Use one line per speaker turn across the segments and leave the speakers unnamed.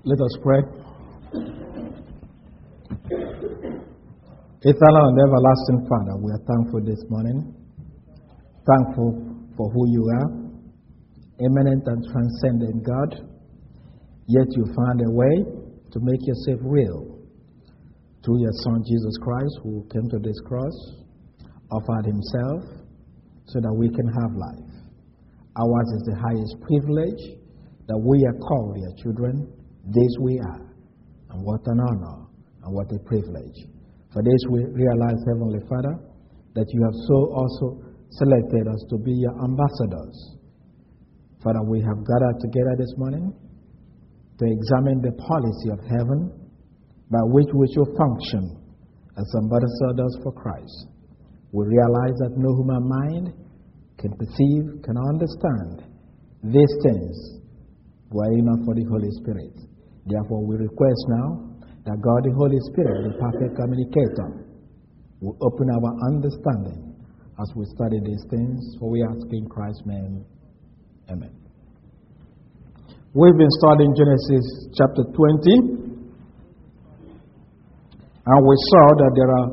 Let us pray. Eternal and everlasting Father, we are thankful this morning. Thankful for who you are, eminent and transcendent God. Yet you found a way to make yourself real through your Son Jesus Christ, who came to this cross, offered himself so that we can have life. Ours is the highest privilege that we are called your children. This we are. And what an honor and what a privilege. For this we realize, Heavenly Father, that you have so also selected us to be your ambassadors. Father, we have gathered together this morning to examine the policy of heaven by which we shall function as ambassadors for Christ. We realize that no human mind can perceive, can understand these things were it not for the Holy Spirit. Therefore, we request now that God, the Holy Spirit, the perfect communicator, will open our understanding as we study these things. For we ask in Christ's name. Amen. We've been studying Genesis chapter 20, and we saw that there are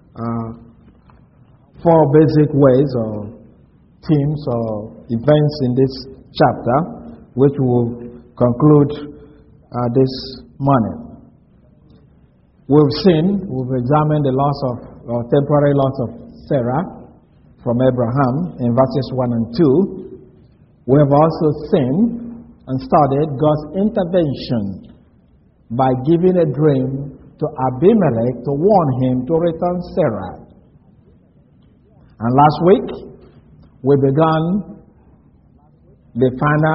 four basic ways or themes or events in this chapter, which will conclude this morning. We've examined the loss of, or temporary loss of Sarah from Abraham in verses 1 and 2. We have also seen and studied God's intervention by giving a dream to Abimelech to warn him to return Sarah. And last week, we began the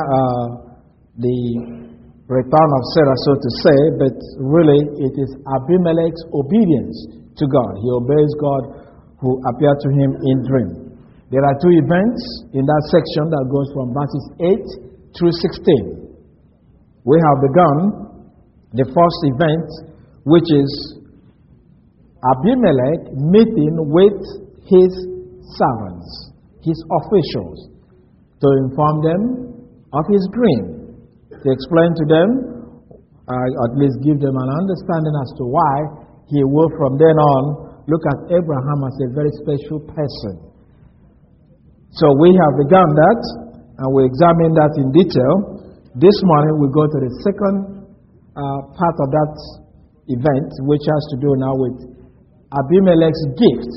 return of Sarah, so to say, but really it is Abimelech's obedience to God. He obeys God who appeared to him in dream. There are two events in that section that goes from verses 8 through 16. We have begun the first event, which is Abimelech meeting with his servants, his officials, to inform them of his dream, to explain to them, at least give them an understanding as to why he will from then on look at Abraham as a very special person. So we have begun that, and we examine that in detail. This morning we go to the second part of that event, which has to do now with Abimelech's gift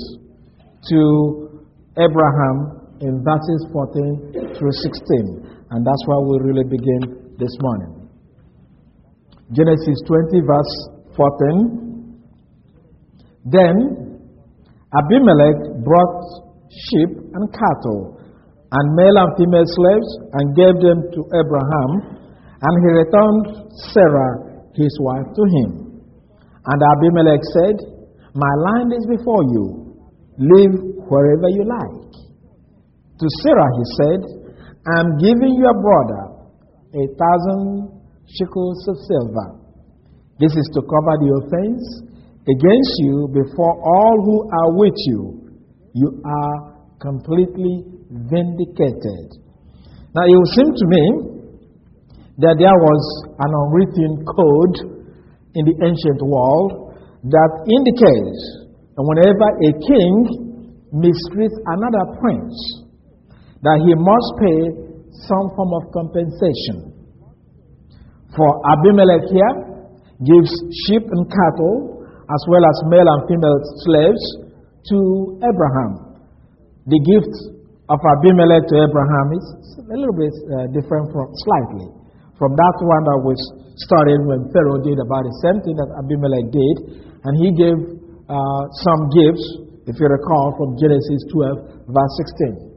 to Abraham in verses 14 through 16. And that's where we really begin this morning. Genesis 20 verse 14. Then Abimelech brought sheep and cattle and male and female slaves and gave them to Abraham, and he returned Sarah his wife to him. And Abimelech said, "My land is before you. Live wherever you like." To Sarah he said, "I'm giving your brother 1,000 shekels of silver. This is to cover the offense against you before all who are with you. You are completely vindicated." Now it would seem to me that there was an unwritten code in the ancient world that indicates that whenever a king mistreats another prince, that he must pay some form of compensation. For Abimelech here gives sheep and cattle as well as male and female slaves to Abraham. The gift of Abimelech to Abraham is a little bit different slightly from that one that was started when Pharaoh did about the same thing that Abimelech did, and he gave some gifts, if you recall, from Genesis 12 verse 16.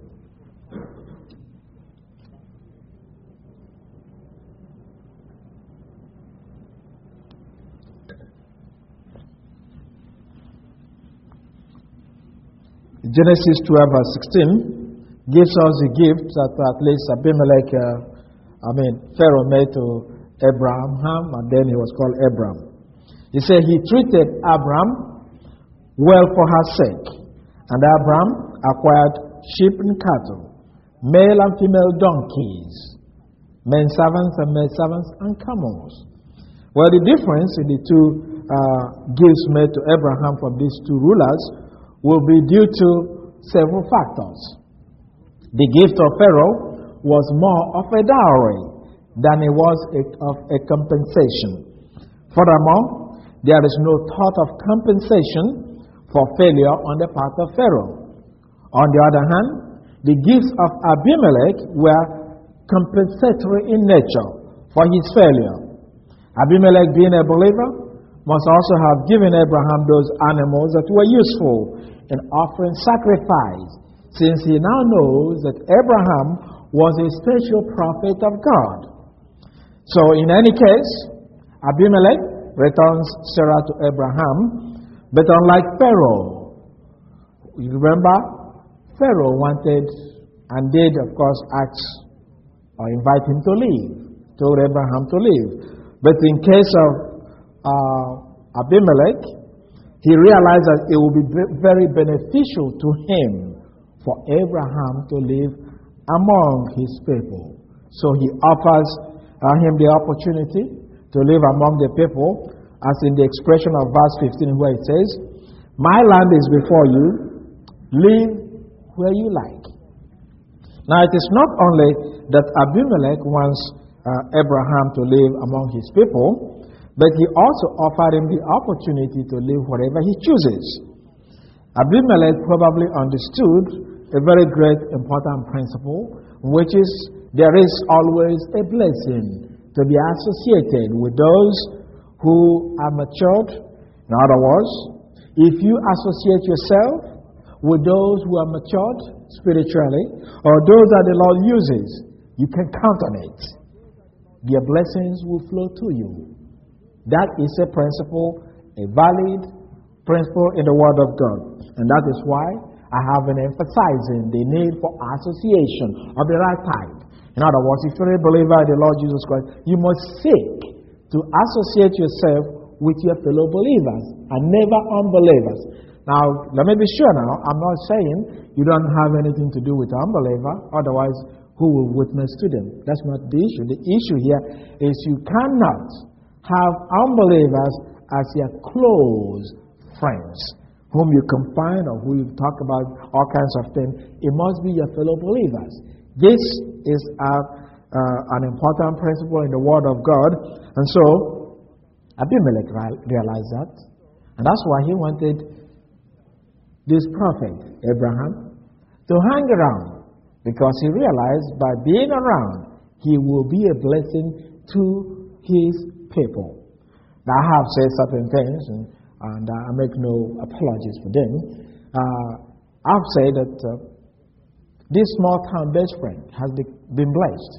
Genesis 12 verse 16 gives us a gift that at least Abimelech, Pharaoh made to Abraham, and then he was called Abram. He said he treated Abram well for her sake, and Abram acquired sheep and cattle, male and female donkeys, men servants and maid servants and camels. Well, the difference in the two gifts made to Abraham from these two rulers will be due to several factors. The gift of Pharaoh was more of a dowry than it was of a compensation. Furthermore, there is no thought of compensation for failure on the part of Pharaoh. On the other hand, the gifts of Abimelech were compensatory in nature for his failure. Abimelech, being a believer, must also have given Abraham those animals that were useful in offering sacrifice, since he now knows that Abraham was a special prophet of God. So in any case, Abimelech returns Sarah to Abraham, but unlike Pharaoh, you remember, Pharaoh wanted and did, of course, ask or invite him to leave, told Abraham to leave. But in case of Abimelech, he realized that it would be very beneficial to him for Abraham to live among his people. So he offers him the opportunity to live among the people, as in the expression of verse 15 where it says, "My land is before you, live where you like." Now it is not only that Abimelech wants Abraham to live among his people, but he also offered him the opportunity to live wherever he chooses. Abimelech probably understood a very great important principle, which is there is always a blessing to be associated with those who are matured. In other words, if you associate yourself with those who are matured spiritually, or those that the Lord uses, you can count on it. Their blessings will flow to you. That is a principle, a valid principle in the Word of God. And that is why I have been emphasizing the need for association of the right type. In other words, if you're a believer in the Lord Jesus Christ, you must seek to associate yourself with your fellow believers and never unbelievers. Now, let me be sure now, I'm not saying you don't have anything to do with unbeliever, otherwise who will witness to them? That's not the issue. The issue here is you cannot have unbelievers as your close friends, whom you confide or who you talk about all kinds of things. It must be your fellow believers. This is an important principle in the Word of God. And so, Abimelech realized that. And that's why he wanted this prophet, Abraham, to hang around. Because he realized by being around, he will be a blessing to his people. Now, I have said certain things, and I make no apologies for them. I've said that this small town best friend has been blessed.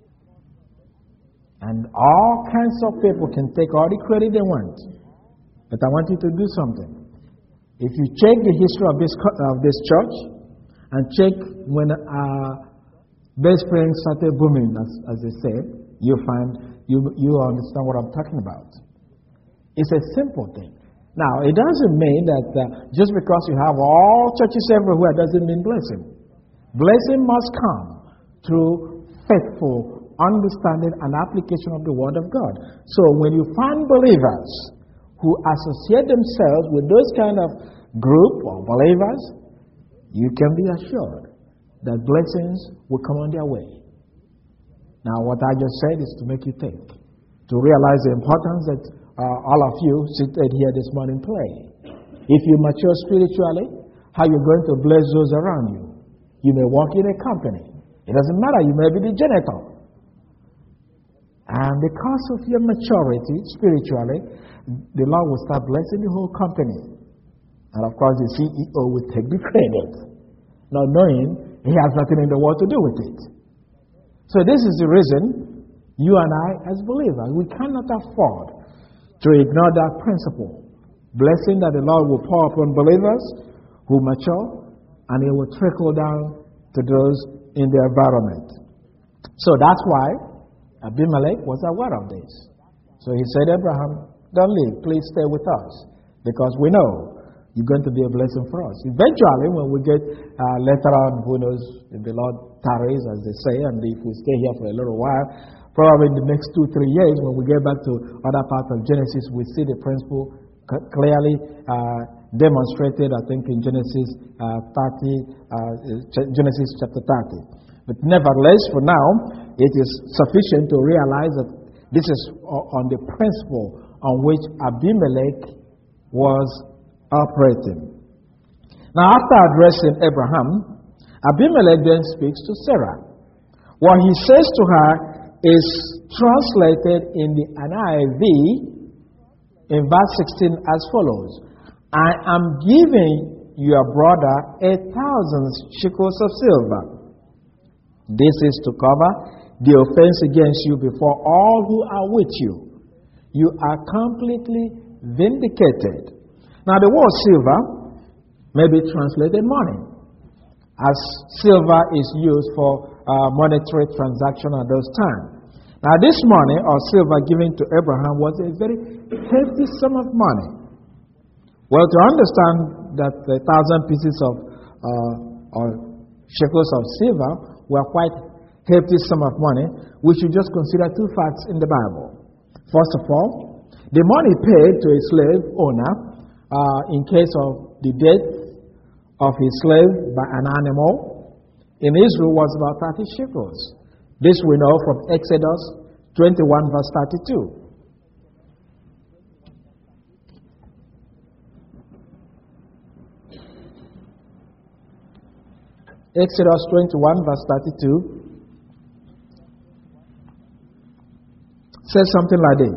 And all kinds of people can take all the credit they want. But I want you to do something. If you check the history of this church, and check when best friends started booming, as they say, you understand what I'm talking about. It's a simple thing. Now, it doesn't mean that just because you have all churches everywhere doesn't mean blessing. Blessing must come through faithful understanding and application of the Word of God. So when you find believers who associate themselves with those kind of group or believers, you can be assured that blessings will come on their way. Now, what I just said is to make you think, to realize the importance that all of you seated here this morning play. If you mature spiritually, how you're going to bless those around you. You may work in a company. It doesn't matter. You may be the janitor. And because of your maturity spiritually, the Lord will start blessing the whole company. And of course, the CEO will take the credit, not knowing he has nothing in the world to do with it. So this is the reason you and I, as believers, we cannot afford to ignore that principle. Blessing that the Lord will pour upon believers who mature, and it will trickle down to those in the environment. So that's why Abimelech was aware of this. So he said, Abraham, don't leave. Please stay with us, because we know you're going to be a blessing for us. Eventually, when we get later on, who knows, if the Lord tarries, as they say, and if we stay here for a little while, Probably in the next 2-3 years, when we get back to other parts of Genesis, we see the principle clearly demonstrated, I think, in Genesis Genesis chapter 30. But nevertheless, for now, it is sufficient to realize that this is on the principle on which Abimelech was operating. Now, after addressing Abraham, Abimelech then speaks to Sarah. What he says to her is translated in the NIV in verse 16 as follows: I am giving your brother 1,000 shekels of silver. This is to cover the offense against you before all who are with you. You are completely vindicated. Now, the word silver may be translated money, as silver is used for monetary transaction at those times. Now, this money or silver given to Abraham was a very hefty sum of money. Well, to understand that 1,000 pieces of or shekels of silver were quite hefty sum of money, we should just consider two facts in the Bible. First of all, the money paid to a slave owner in case of the death of his slave by an animal in Israel was about 30 shekels. This we know from Exodus 21 verse 32. Exodus 21 verse 32 says something like this: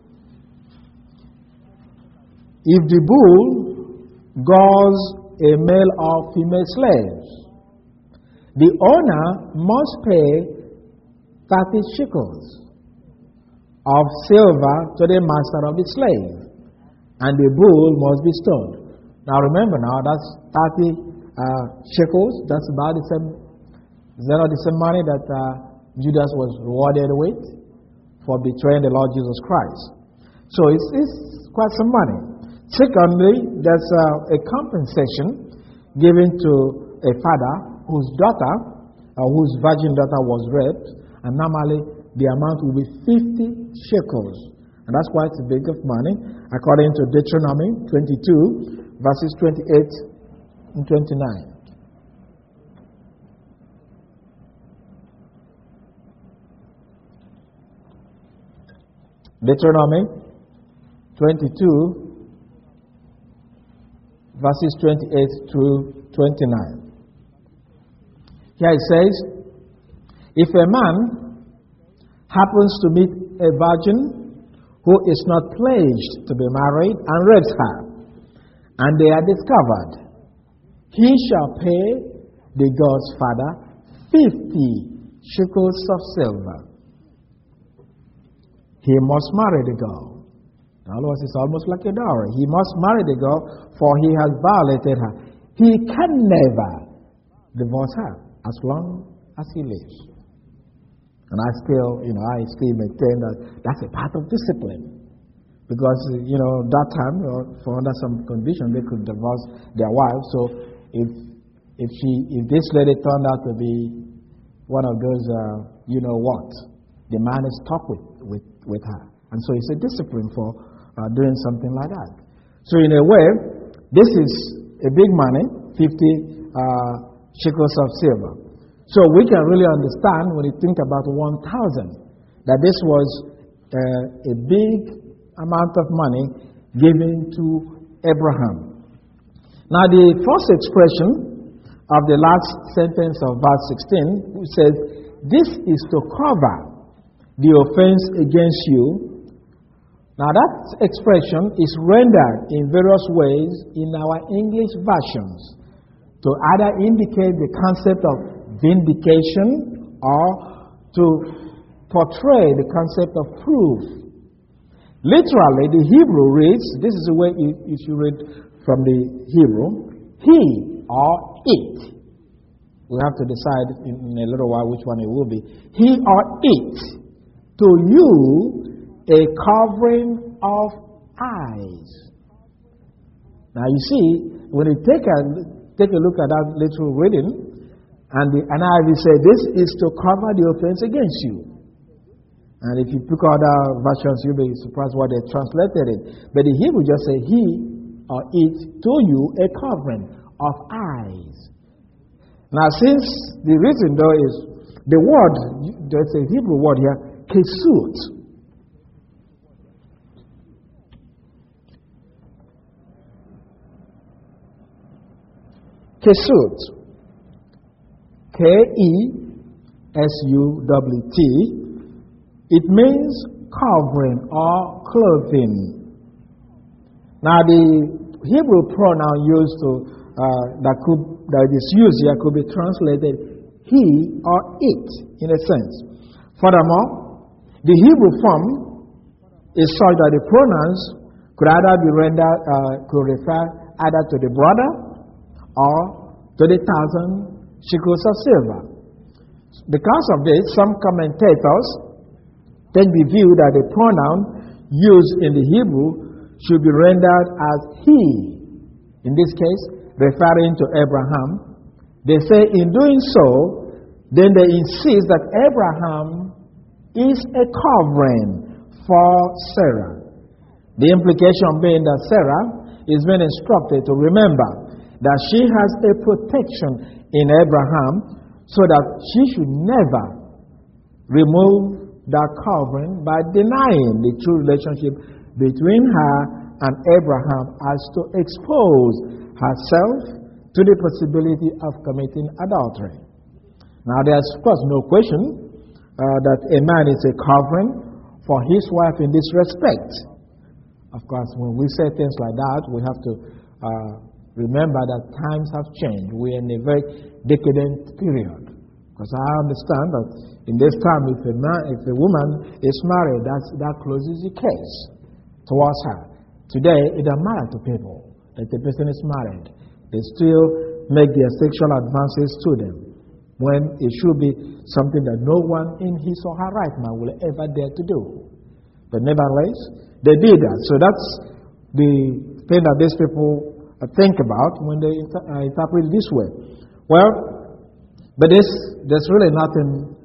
if the bull gores a male or female slaves, the owner must pay 30 shekels of silver to the master of the slave, and the bull must be stoned. Now remember, that's 30 shekels. That's about the same. Is that not the same money that Judas was rewarded with for betraying the Lord Jesus Christ? So it's quite some money. Secondly, there's a compensation given to a father whose daughter, whose virgin daughter was raped, and normally the amount will be 50 shekels. And that's quite a big of money, according to Deuteronomy 22, verses 28 and 29. Deuteronomy 22, verses 28 through 29. Here it says, if a man happens to meet a virgin who is not pledged to be married and rapes her, and they are discovered, he shall pay the girl's father 50 shekels of silver. He must marry the girl. In other words, it's almost like a dowry. He must marry the girl, for he has violated her. He can never divorce her as long as he lives. And I still maintain that that's a part of discipline. Because, that time, for under some condition, they could divorce their wives. So if this lady turned out to be one of those, the man is stuck with her. And so it's a discipline for doing something like that. So in a way, this is a big money, 50 shekels of silver. So we can really understand when you think about 1,000, that this was a big amount of money given to Abraham. Now the first expression of the last sentence of verse 16 says, this is to cover the offense against you. Now that expression is rendered in various ways in our English versions to either indicate the concept of vindication or to portray the concept of proof. Literally, the Hebrew reads, this is the way you should read from the Hebrew, he or it. We have to decide in a little while which one it will be. He or it. To you, a covering of eyes. Now you see, when you take a look at that literal reading, and the NIV say this is to cover the offense against you. And if you pick other versions, you'll be surprised what they translated it. But the Hebrew just say, he or it to you a covering of eyes. Now, since the reason though is the word, there's a Hebrew word here, kesut. Kesut. K-E-S-U-T. It means covering or clothing. Now, the Hebrew pronoun used to that is used here could be translated he or it in a sense. Furthermore, the Hebrew form is such that the pronouns could either be rendered, could refer either to the brother or to the 1,000 shekels of silver. Because of this, some commentators take the view that the pronoun used in the Hebrew should be rendered as he, in this case, referring to Abraham. They say in doing so, then they insist that Abraham is a covering for Sarah. The implication being that Sarah is being instructed to remember that she has a protection in Abraham so that she should never remove that covering by denying the true relationship between her and Abraham as to expose herself to the possibility of committing adultery. Now, there's of course no question that a man is a covering for his wife in this respect. Of course, when we say things like that, we have to remember that times have changed. We are in a very decadent period. Because I understand that in this time, if a woman is married, that closes the case towards her. Today, it doesn't matter to people that the person is married. They still make their sexual advances to them, when it should be something that no one in his or her right mind will ever dare to do. But nevertheless, they did that. So that's the thing that these people think about when they interpret it this way. Well, but there's really nothing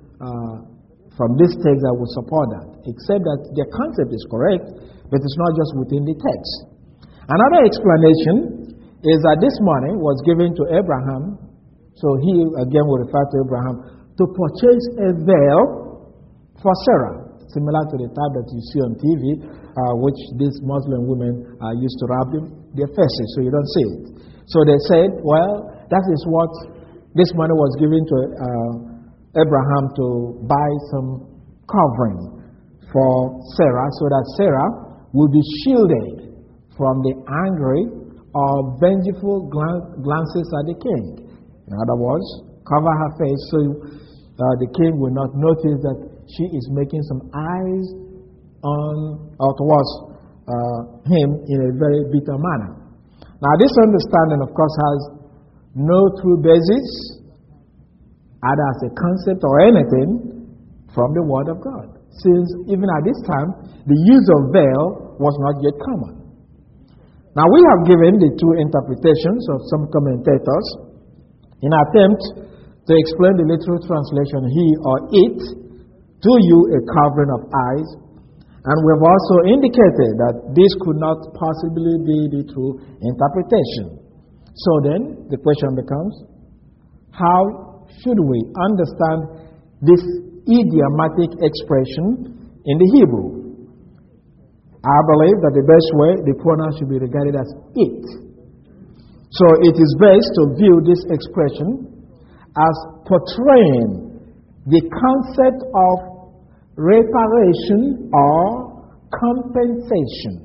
from this text that will support that, except that their concept is correct, but it's not just within the text. Another explanation is that this money was given to Abraham, so he again will refer to Abraham, to purchase a veil for Sarah, similar to the type that you see on TV, which these Muslim women used to wrap their faces so you don't see it. So they said, well, that is what this money was given to Abraham to buy some covering for Sarah, so that Sarah would be shielded from the angry or vengeful glances at the king. In other words, cover her face so the king will not notice that she is making some eyes on or towards him in a very bitter manner. Now, this understanding, of course, has no true basis, either as a concept or anything, from the Word of God, since even at this time, the use of veil was not yet common. Now, we have given the two interpretations of some commentators in an attempt to explain the literal translation, he or it, to you a covering of eyes, and we have also indicated that this could not possibly be the true interpretation. So then, the question becomes, how should we understand this idiomatic expression in the Hebrew? I believe that the best way, the pronoun should be regarded as it. So it is best to view this expression as portraying the concept of reparation or compensation.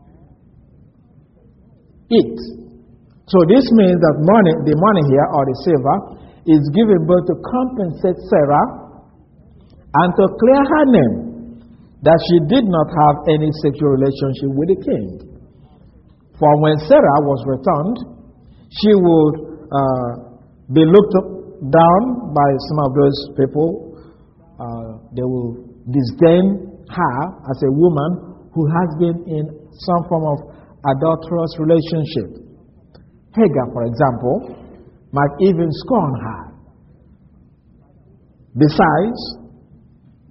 It. So this means that the money here, or the silver, is given both to compensate Sarah and to clear her name that she did not have any sexual relationship with the king. For when Sarah was returned, she would be looked down by some of those people. They will disdain her as a woman who has been in some form of adulterous relationship. Hagar, for example, might even scorn her. Besides,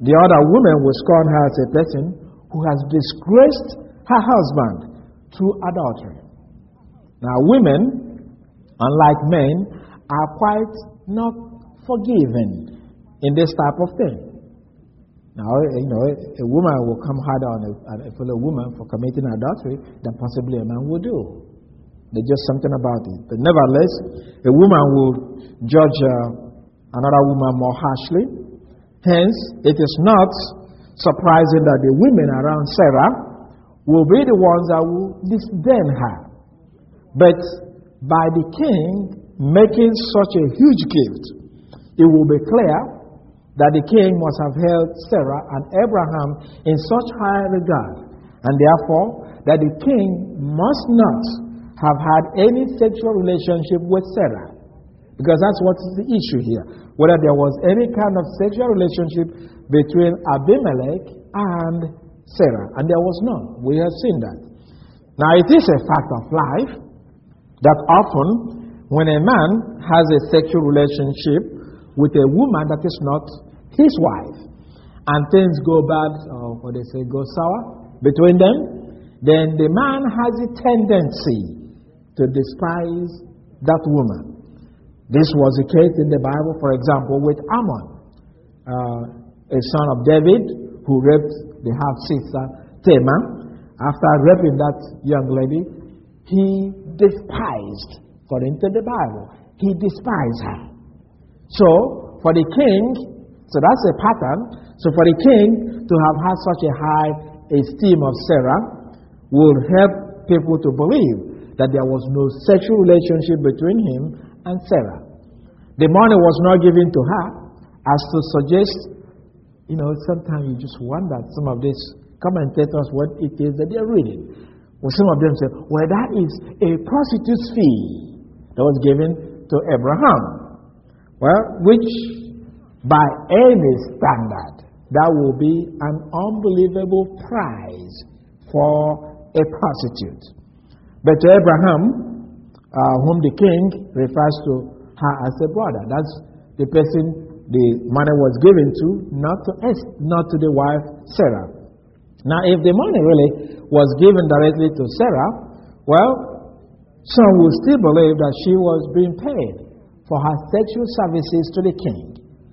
The other woman will scorn her as a person who has disgraced her husband through adultery. Now, women, unlike men, are quite not forgiving in this type of thing. Now, a woman will come harder on a fellow woman for committing adultery than possibly a man will do. There's just something about it. But nevertheless, a woman will judge another woman more harshly. Hence, it is not surprising that the women around Sarah will be the ones that will disdain her. But by the king making such a huge gift, it will be clear that the king must have held Sarah and Abraham in such high regard, and therefore that the king must not have had any sexual relationship with Sarah, because that's what is the issue here, whether there was any kind of sexual relationship between Abimelech and Sarah, and there was none. We have seen that. Now, it is a fact of life that often when a man has a sexual relationship with a woman that is not his wife, and things go bad, or what they say, go sour between them, then the man has a tendency to despise that woman. This was the case in the Bible, for example, with Ammon, a son of David, who raped the half-sister Tamar. After raping that young lady, he despised, according to the Bible, he despised her. So, for the king, so that's a pattern. So, for the king to have had such a high esteem of Sarah would help people to believe that there was no sexual relationship between him and Sarah. The money was not given to her as to suggest, sometimes you just wonder, some of these commentators, what it is that they're reading. Well, some of them say, well, that is a prostitute's fee that was given to Abraham. Well, which by any standard, that will be an unbelievable price for a prostitute. But to Abraham, whom the king refers to her as a brother, that's the person the money was given to, not to the wife Sarah. Now, if the money really was given directly to Sarah, well, some will still believe that she was being paid for her sexual services to the king.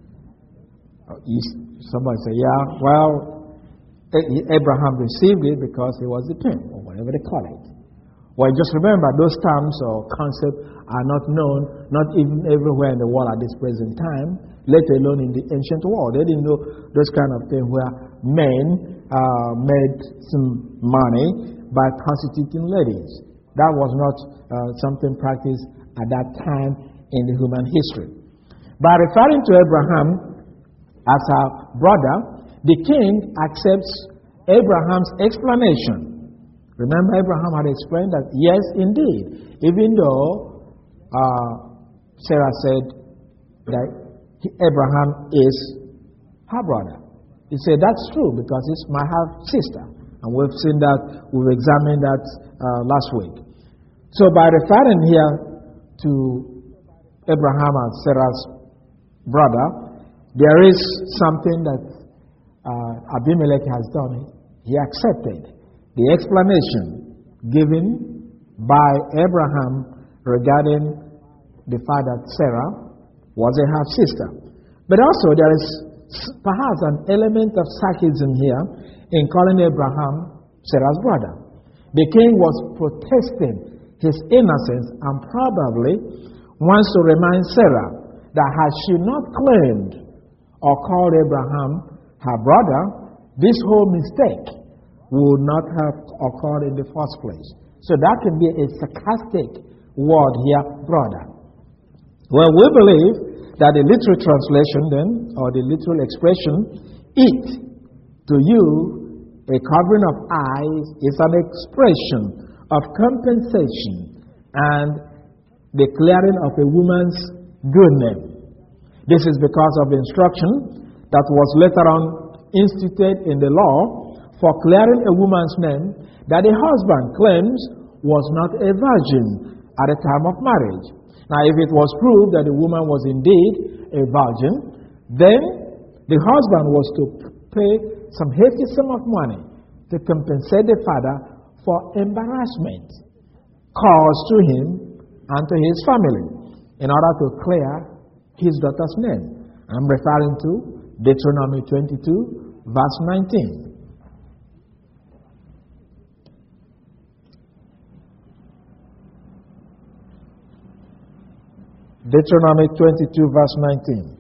Somebody say, yeah, well, Abraham received it because he was the pimp, or whatever they call it. Well, just remember, those terms or concepts are not known, not even everywhere in the world at this present time, let alone in the ancient world. They didn't know those kind of things where men made some money by prostituting ladies. That was not something practiced at that time in the human history. By referring to Abraham as a brother, the king accepts Abraham's explanation. Remember, Abraham had explained that, yes, indeed, even though Sarah said that Abraham is her brother. He said, that's true because it's my half-sister. And we've seen that, we've examined that last week. So by referring here to Abraham as Sarah's brother, there is something that Abimelech has done. He accepted the explanation given by Abraham regarding the fact that Sarah was a half-sister. But also there is perhaps an element of sarcasm here in calling Abraham Sarah's brother. The king was protesting his innocence and probably wants to remind Sarah that had she not claimed or called Abraham her brother, this whole mistake would not have occurred in the first place. So that can be a sarcastic word here, brother. Well, we believe that the literal translation then, or the literal expression, it, to you, a covering of eyes, is an expression of compensation and the clearing of a woman's good name. This is because of the instruction that was later on instituted in the law for clearing a woman's name that a husband claims was not a virgin at the time of marriage. Now, if it was proved that the woman was indeed a virgin, then the husband was to pay some hefty sum of money to compensate the father for embarrassment caused to him and to his family in order to clear his daughter's name. I'm referring to Deuteronomy 22, verse 19. Deuteronomy 22, verse 19.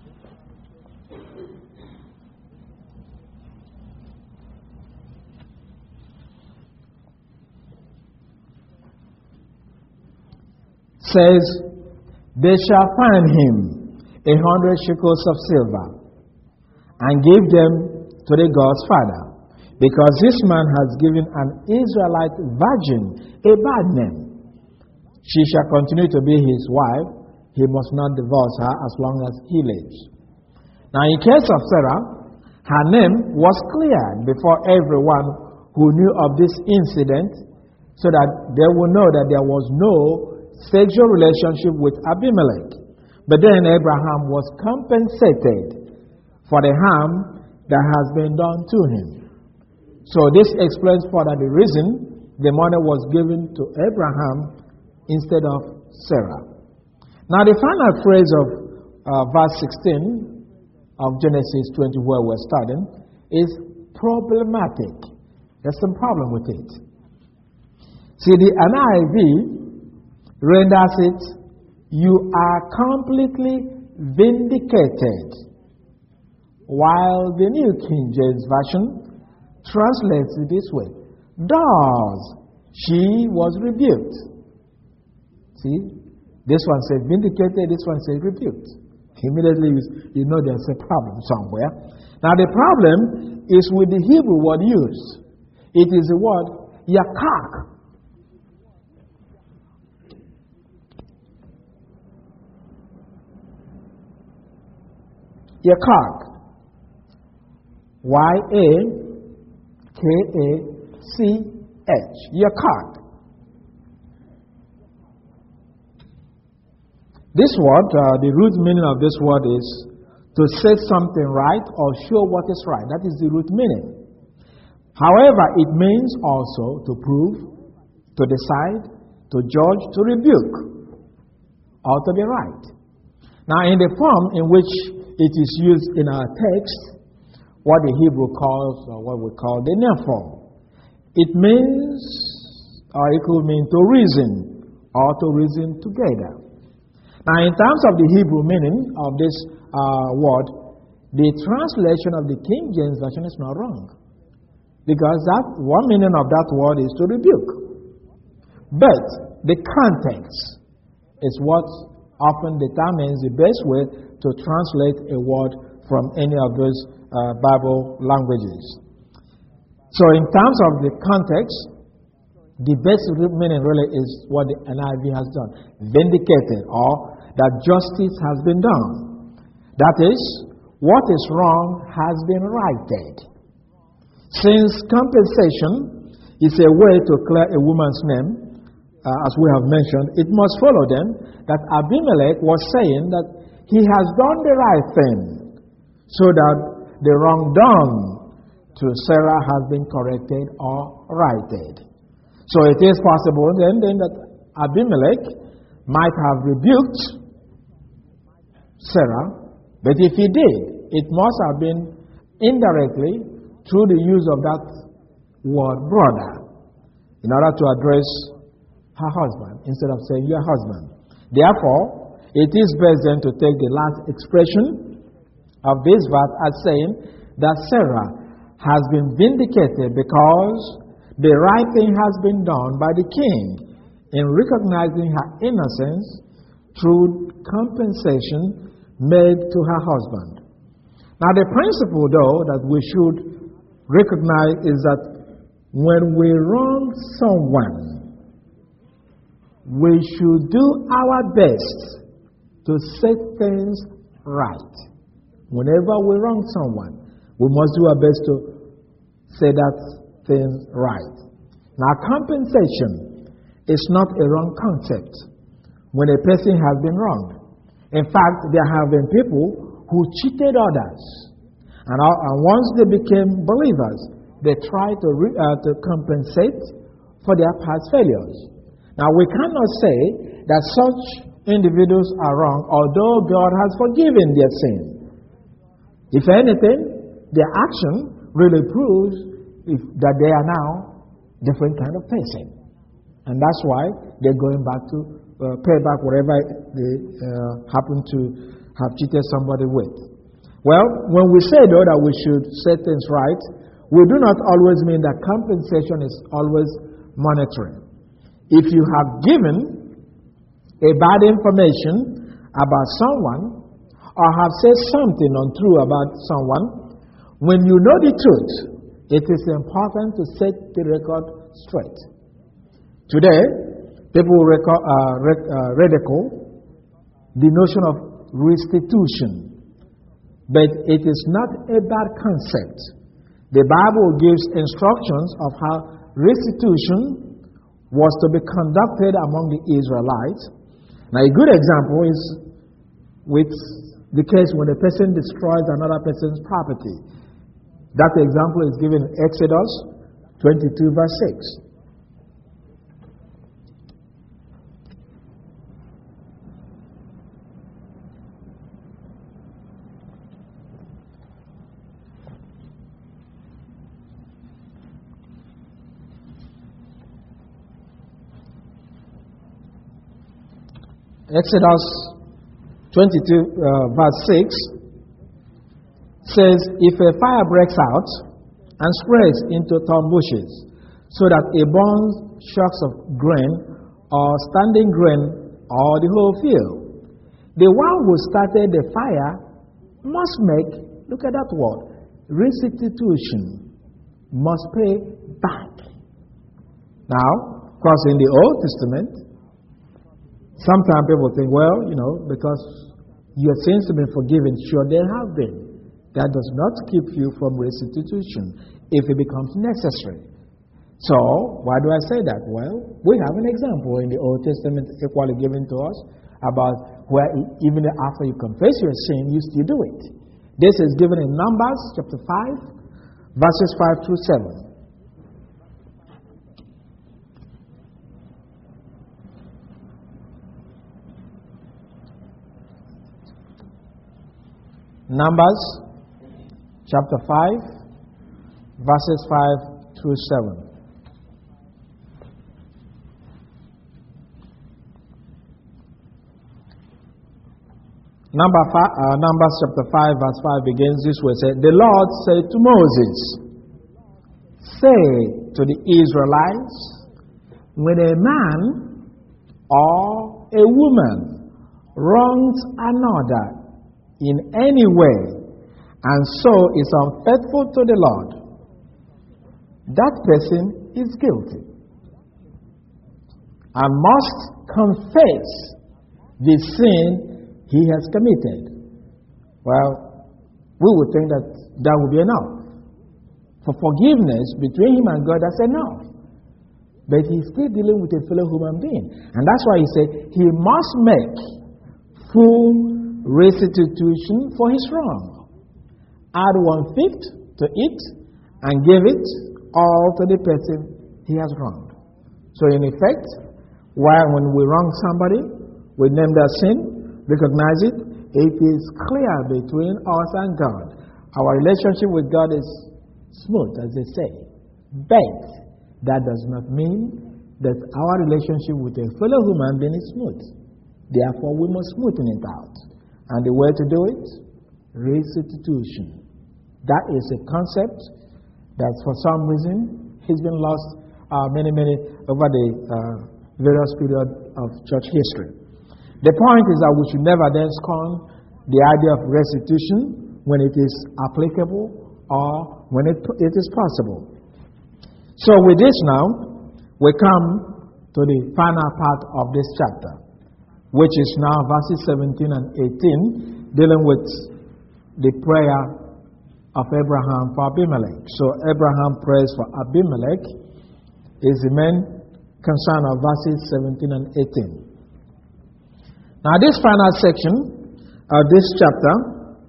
Says, they shall find him 100 shekels of silver and give them to the God's father, because this man has given an Israelite virgin a bad name. She shall continue to be his wife. He must not divorce her as long as he lives. Now, in case of Sarah, her name was cleared before everyone who knew of this incident, so that they would know that there was no sexual relationship with Abimelech. But then Abraham was compensated for the harm that has been done to him. So this explains further the reason the money was given to Abraham instead of Sarah. Now the final phrase of verse 16 of Genesis 20, where we're starting, is problematic. There's some problem with it. See, the NIV renders it, you are completely vindicated, while the New King James Version translates it this way: thus she was rebuked. See, this one says vindicated, this one says rebuked. Immediately you know there's a problem somewhere. Now the problem is with the Hebrew word used. It is the word yakak. Yakak. Y-A-K-A-C-H. Yakak. This word, the root meaning of this word is to say something right or show what is right. That is the root meaning. However, it means also to prove, to decide, to judge, to rebuke, or to be right. Now, in the form in which it is used in our text, what the Hebrew calls, or what we call the nephon, it means, or it could mean to reason, or to reason together. Now, in terms of the Hebrew meaning of this word, the translation of the King James Version is not wrong, because that one meaning of that word is to rebuke. But the context is what often determines the best way to translate a word from any of those Bible languages. So, in terms of the context, the best meaning really is what the NIV has done: vindicated, or that justice has been done. That is, what is wrong has been righted. Since compensation is a way to clear a woman's name, as we have mentioned, it must follow then that Abimelech was saying that he has done the right thing, so that the wrong done to Sarah has been corrected or righted. So it is possible then that Abimelech might have rebuked Sarah, but if he did, it must have been indirectly through the use of that word brother, in order to address her husband instead of saying your husband. Therefore, it is best then to take the last expression of this verse as saying that Sarah has been vindicated because the right thing has been done by the king in recognizing her innocence through compensation made to her husband. Now, the principle, though, that we should recognize is that when we wrong someone, we should do our best to set things right. Whenever we wrong someone, we must do our best to say that thing right. Now, compensation is not a wrong concept when a person has been wronged. In fact, there have been people who cheated others, And once they became believers, they tried to compensate for their past failures. Now, we cannot say that such individuals are wrong, although God has forgiven their sin. If anything, their action really proves that they are now different kind of person. And that's why they're going back to pay back whatever they happen to have cheated somebody with. Well, when we say, though, that we should set things right, we do not always mean that compensation is always monetary. If you have given a bad information about someone or have said something untrue about someone, when you know the truth, it is important to set the record straight. Today, people ridicule the notion of restitution, but it is not a bad concept. The Bible gives instructions of how restitution was to be conducted among the Israelites. Now, a good example is with the case when a person destroys another person's property. That example is given in Exodus 22, verse 6. Exodus 22, verse 6 says, "If a fire breaks out and spreads into thorn bushes, so that it burns shocks of grain or standing grain or the whole field, the one who started the fire must make," look at that word, restitution, must pay back. Now, of course, in the Old Testament, sometimes people think, well, because your sins have been forgiven, sure they have been. That does not keep you from restitution if it becomes necessary. So, why do I say that? Well, we have an example in the Old Testament equally given to us about where even after you confess your sin, you still do it. This is given in Numbers chapter 5, verses 5 through 7. Numbers chapter 5, verses 5 through 7. Numbers chapter 5, verse 5 begins this way. Say, "The Lord said to Moses, say to the Israelites, when a man or a woman wrongs another in any way, and so is unfaithful to the Lord, that person is guilty and must confess the sin he has committed." Well, we would think that would be enough. For forgiveness between him and God, that's enough. But he's still dealing with a fellow human being. And that's why he said he must make full restitution for his wrong. Add 1/5 to it and give it all to the person he has wronged. So in effect, when we wrong somebody, we name their sin, recognize it, it is clear between us and God. Our relationship with God is smooth, as they say. But that does not mean that our relationship with a fellow human being is smooth. Therefore, we must smoothen it out. And the way to do it? Restitution. That is a concept that for some reason has been lost many over the various periods of church history. The point is that we should never then scorn the idea of restitution when it is applicable or when it is possible. So with this now, we come to the final part of this chapter, which is now verses 17 and 18, dealing with the prayer of Abraham for Abimelech. So Abraham prays for Abimelech is the main concern of verses 17 and 18. Now this final section of this chapter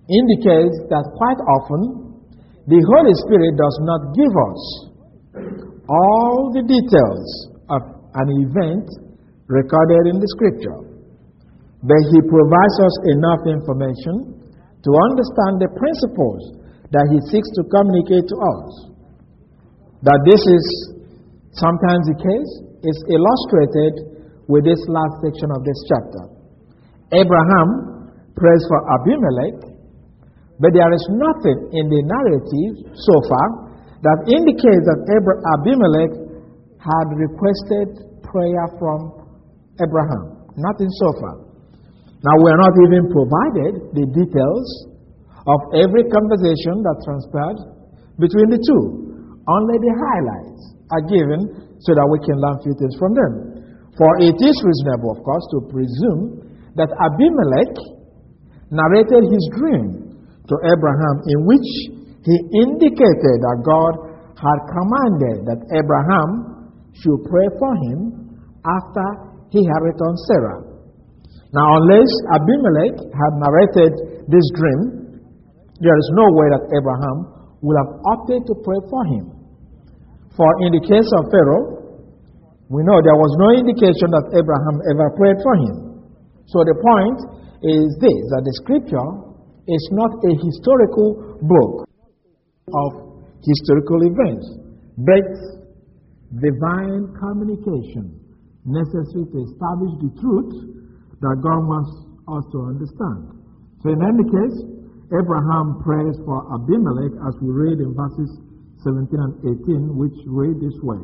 indicates that quite often the Holy Spirit does not give us all the details of an event recorded in the Scripture, but He provides us enough information to understand the principles that He seeks to communicate to us. That this is sometimes the case is illustrated with this last section of this chapter. Abraham prays for Abimelech, but there is nothing in the narrative so far that indicates that Abimelech had requested prayer from Abraham. Nothing so far. Now, we are not even provided the details of every conversation that transpired between the two. Only the highlights are given so that we can learn few things from them. For it is reasonable, of course, to presume that Abimelech narrated his dream to Abraham, in which he indicated that God had commanded that Abraham should pray for him after he had returned Sarah. Now, unless Abimelech had narrated this dream, there is no way that Abraham would have opted to pray for him. For in the case of Pharaoh, we know there was no indication that Abraham ever prayed for him. So the point is this, that the Scripture is not a historical book of historical events, but divine communication necessary to establish the truth that God wants us to understand. So in any case, Abraham prays for Abimelech, as we read in verses 17 and 18, which read this way.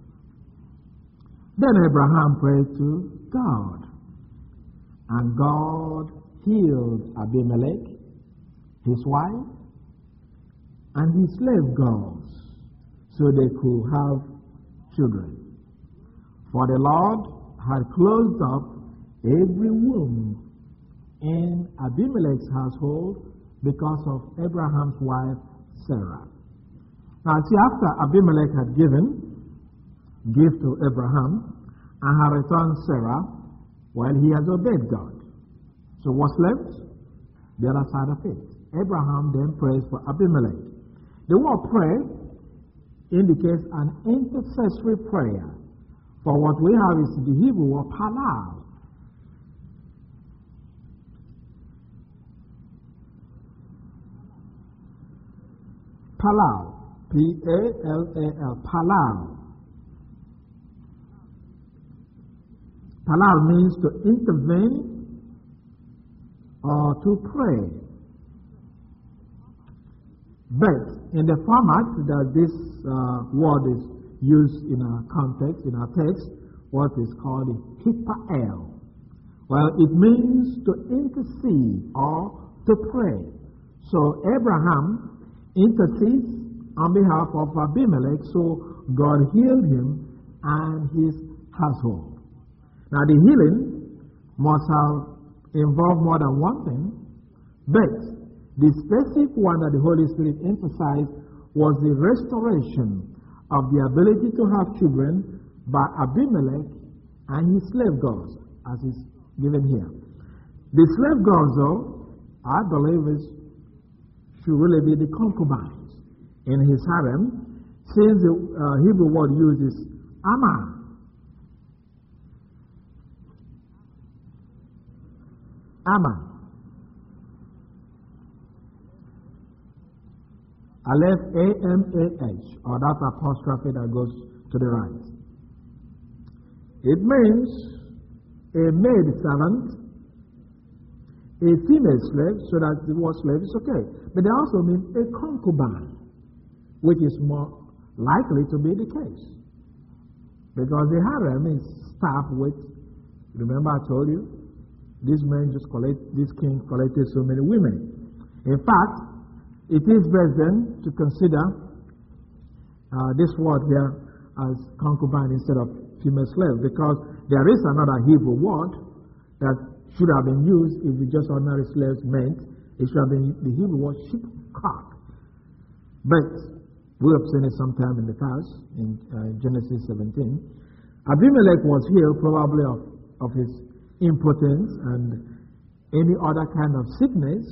Then Abraham prayed to God, and God healed Abimelech, his wife, and his slave girls, so they could have children. For the Lord had closed up every womb in Abimelech's household because of Abraham's wife Sarah. Now, see, after Abimelech had given gift to Abraham and had returned Sarah, well, he has obeyed God. So what's left? The other side of it. Abraham then prays for Abimelech. The word pray indicates an intercessory prayer. For what we have is the Hebrew word palal. Palal. P-A-L-A-L. Palal. Palal means to intervene or to pray. But in the format that this word is used in our context, in our text, what is called hippa'el. Well, it means to intercede or to pray. So Abraham intercedes on behalf of Abimelech, so God healed him and his household. Now, the healing must have involved more than one thing, but the specific one that the Holy Spirit emphasized was the restoration of the ability to have children by Abimelech and his slave girls, as is given here. The slave girls, though, I believe should really be the concubines in his harem, since the Hebrew word used is Ama. Ama. Aleph A-M-A-H, or that apostrophe that goes to the right. It means a maid servant, a female slave, so that the word slave is okay. But they also mean a concubine, which is more likely to be the case. Because the harem is staffed with, remember I told you, this king collected so many women. In fact, it is best then to consider this word here as concubine instead of female slave, because there is another Hebrew word that should have been used if it just ordinary slaves meant. It should have been the Hebrew word shipcock. But we have seen it sometime in the past, in Genesis 17. Abimelech was healed probably of his impotence and any other kind of sickness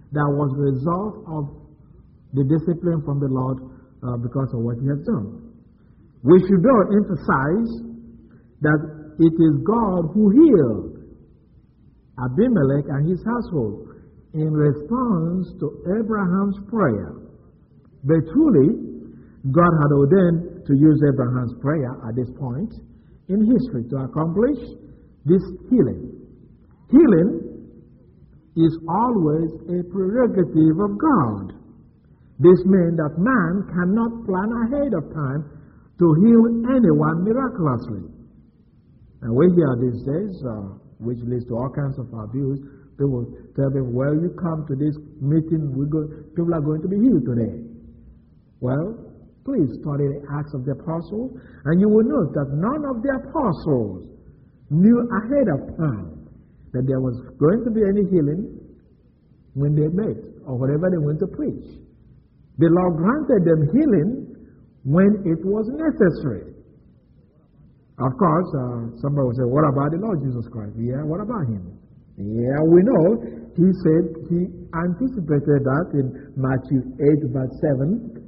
that was the result of the discipline from the Lord because of what he has done. We should though emphasize that it is God who healed Abimelech and his household in response to Abraham's prayer. But truly, God had ordained to use Abraham's prayer at this point in history to accomplish this healing. Healing is always a prerogative of God. This means that man cannot plan ahead of time to heal anyone miraculously. And we hear these days, which leads to all kinds of abuse. People tell me, well, you come to this meeting, people are going to be healed today. Well, please study the Acts of the Apostles, and you will note that none of the apostles knew ahead of time that there was going to be any healing when they met or whatever they went to preach. The Lord granted them healing when it was necessary. Of course, somebody will say, what about the Lord Jesus Christ? Yeah, what about him? Yeah, we know he said he anticipated that in Matthew 8 verse 7.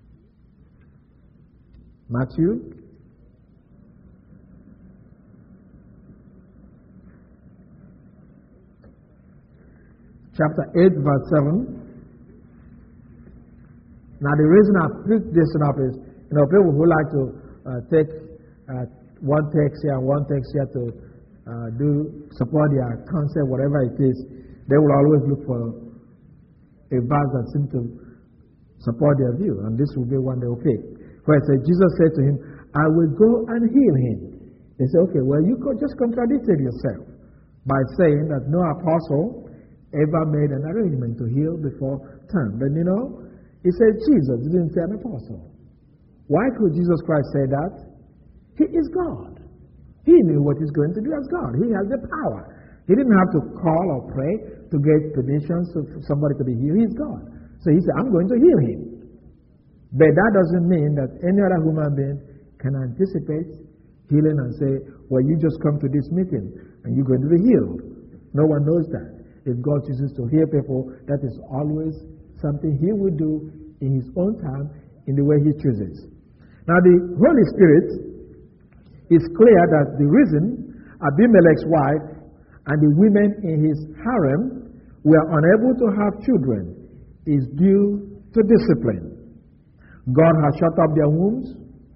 Matthew chapter 8 verse 7. Now the reason I picked this up is, people who like to take one text here and one text here to support their concept, whatever it is, they will always look for a verse that seems to support their view, and this will be one they will pick. Where it says, Jesus said to him, I will go and heal him. They say, okay, well, you just contradicted yourself by saying that no apostle ever made an arrangement to heal before time. But he said Jesus, he didn't say an apostle. Why could Jesus Christ say that? He is God. He knew what he's going to do as God. He has the power. He didn't have to call or pray to get permission for somebody to be healed. He's God. So he said, I'm going to heal him. But that doesn't mean that any other human being can anticipate healing and say, well, you just come to this meeting and you're going to be healed. No one knows that. If God chooses to heal people, that is always something he will do in his own time, in the way he chooses. Now, the Holy Spirit is clear that the reason Abimelech's wife and the women in his harem were unable to have children is due to discipline. God has shut up their wombs.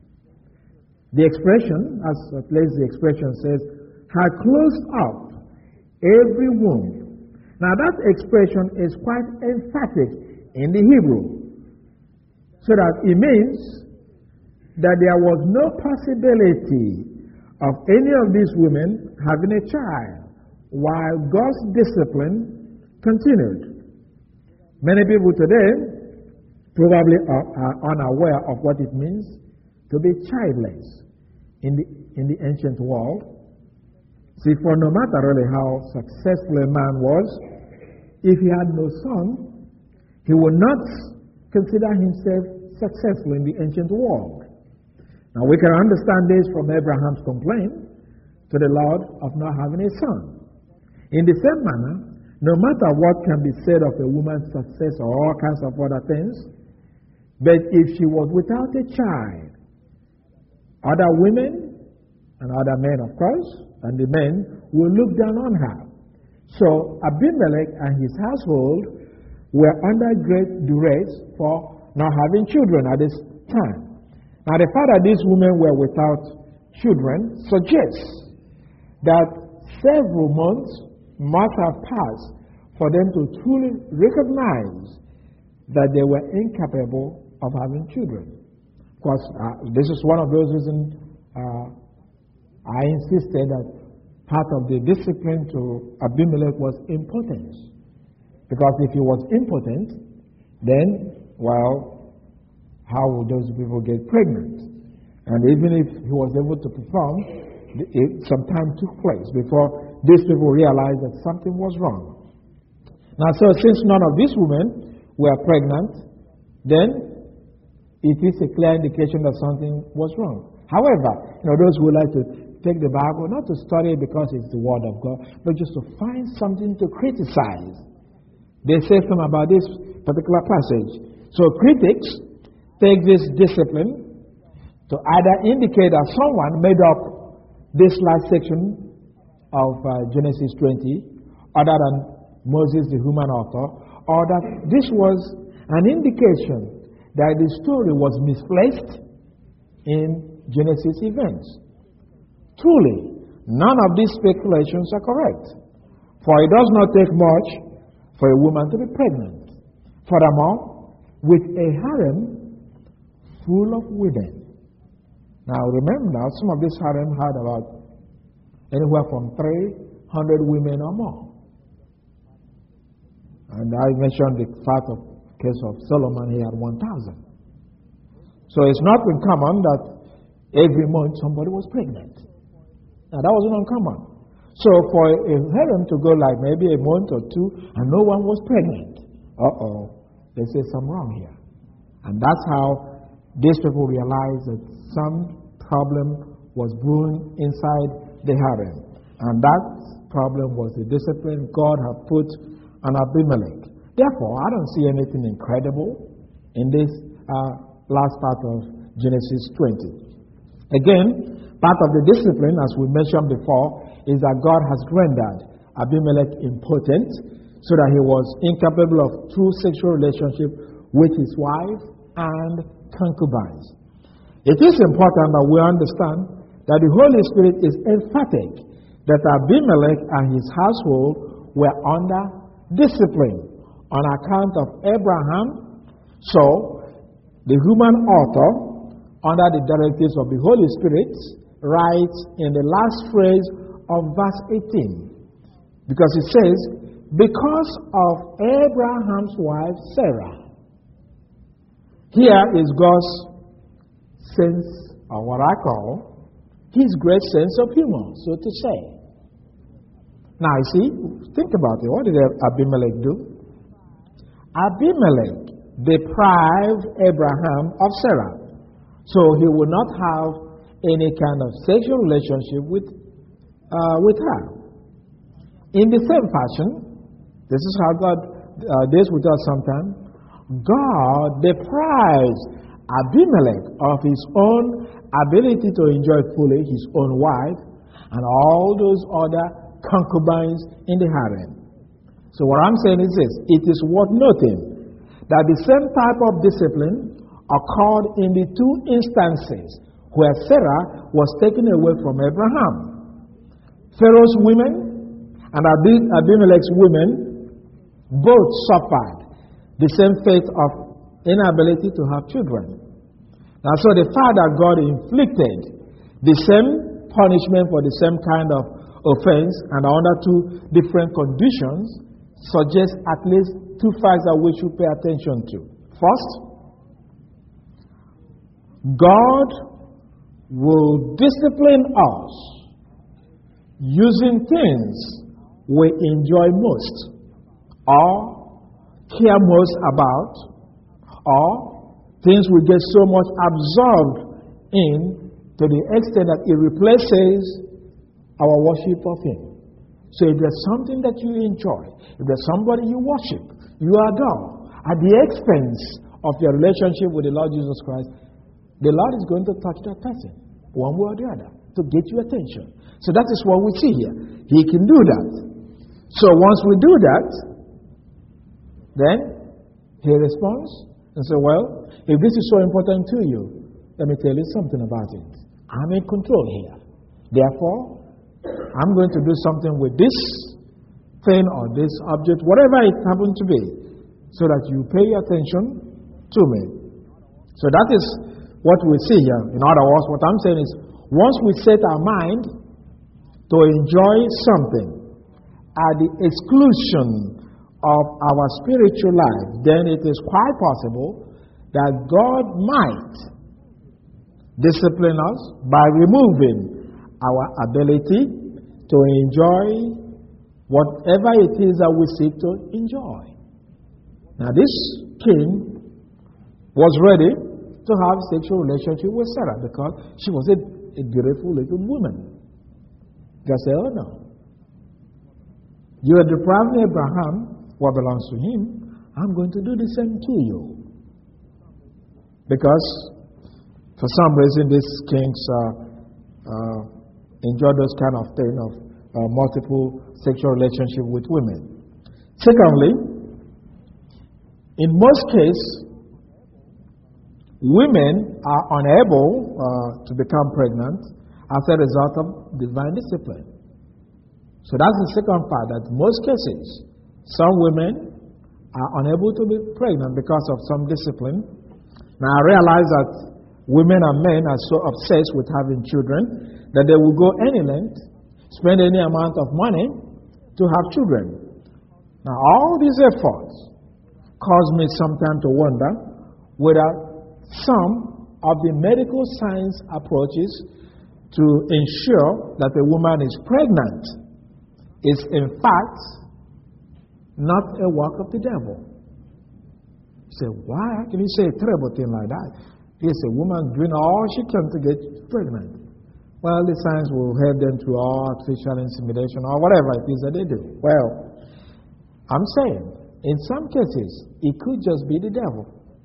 The expression, as at least the expression says, had closed up every womb. Now that expression is quite emphatic in the Hebrew, so that it means that there was no possibility of any of these women having a child while God's discipline continued. Many people today probably are unaware of what it means to be childless in the ancient world. See, for no matter really how successful a man was, if he had no son, he would not consider himself successful in the ancient world. Now we can understand this from Abraham's complaint to the Lord of not having a son. In the same manner, no matter what can be said of a woman's success or all kinds of other things, but if she was without a child, other women and other men, of course, and the men will look down on her. So Abimelech and his household were under great duress for not having children at this time. Now the fact that these women were without children suggests that several months must have passed for them to truly recognize that they were incapable of having children. Of course, this is one of those reasons I insisted that part of the discipline to Abimelech was impotence. Because if he was impotent, then, well, how would those people get pregnant? And even if he was able to perform, some time took place before these people realized that something was wrong. Now, so since none of these women were pregnant, then it is a clear indication that something was wrong. However, those who like to take the Bible, not to study it because it's the Word of God, but just to find something to criticize. they say something about this particular passage. So critics take this discipline to either indicate that someone made up this last section of Genesis 20, other than Moses, the human author, or that this was an indication that the story was misplaced in Genesis events. Truly, none of these speculations are correct, for it does not take much for a woman to be pregnant. Furthermore, with a harem full of women. Now remember, some of this harem had about anywhere from 300 women or more. And I mentioned the case of Solomon, he had 1,000. So it's not uncommon that every month somebody was pregnant. Now that wasn't uncommon. So for a harem to go like maybe a month or two and no one was pregnant, they say something wrong here. And that's how these people realized that some problem was brewing inside the harem. And that problem was the discipline God had put on Abimelech. Therefore, I don't see anything incredible in this last part of Genesis 20. Again, part of the discipline, as we mentioned before, is that God has rendered Abimelech impotent so that he was incapable of true sexual relationship with his wife and concubines. It is important that we understand that the Holy Spirit is emphatic that Abimelech and his household were under discipline on account of Abraham. So, the human author, under the directives of the Holy Spirit, writes in the last phrase of verse 18. Because it says, because of Abraham's wife Sarah. Here is God's sense, or what I call, his great sense of humor, so to say. Now, you see, think about it. What did Abimelech do? Abimelech deprived Abraham of Sarah. So he would not have any kind of sexual relationship with her. In the same fashion, this is how God deals with us sometimes. God deprives Abimelech of his own ability to enjoy fully his own wife and all those other concubines in the harem. So what I'm saying is this: it is worth noting that the same type of discipline occurred in the two instances where Sarah was taken away from Abraham. Pharaoh's women and Abimelech's women both suffered the same fate of inability to have children. Now, so the fact that God inflicted the same punishment for the same kind of offense and under two different conditions suggests at least two facts that we should pay attention to. First, God will discipline us using things we enjoy most or care most about, or things we get so much absorbed in to the extent that it replaces our worship of Him. So if there's something that you enjoy, if there's somebody you worship, you adore, at the expense of your relationship with the Lord Jesus Christ, the Lord is going to touch that person, one way or the other, to get your attention. So that is what we see here. He can do that. So once we do that, then He responds and says, well, if this is so important to you, let me tell you something about it. I'm in control here. Therefore, I'm going to do something with this thing or this object, whatever it happens to be, so that you pay attention to me. So that is what we see here. In other words, what I'm saying is, once we set our mind to enjoy something at the exclusion of our spiritual life, then it is quite possible that God might discipline us by removing our ability to enjoy whatever it is that we seek to enjoy. Now, this king was ready to have sexual relationship with Sarah because she was a beautiful little woman. God said, oh no. You are depriving Abraham what belongs to him, I'm going to do the same to you. Because for some reason these kings enjoy those kind of thing of multiple sexual relationship with women. Secondly, in most cases, women are unable to become pregnant as a result of divine discipline. So that's the second part, that in most cases, some women are unable to be pregnant because of some discipline. Now I realize that women and men are so obsessed with having children that they will go any length, spend any amount of money to have children. Now all these efforts cause me sometimes to wonder whether some of the medical science approaches to ensure that a woman is pregnant is in fact not a work of the devil. You say, why can you say a terrible thing like that? Yes, a woman doing all she can to get pregnant. Well, the science will help them through artificial insemination or whatever it is that they do. Well, I'm saying, in some cases, it could just be the devil.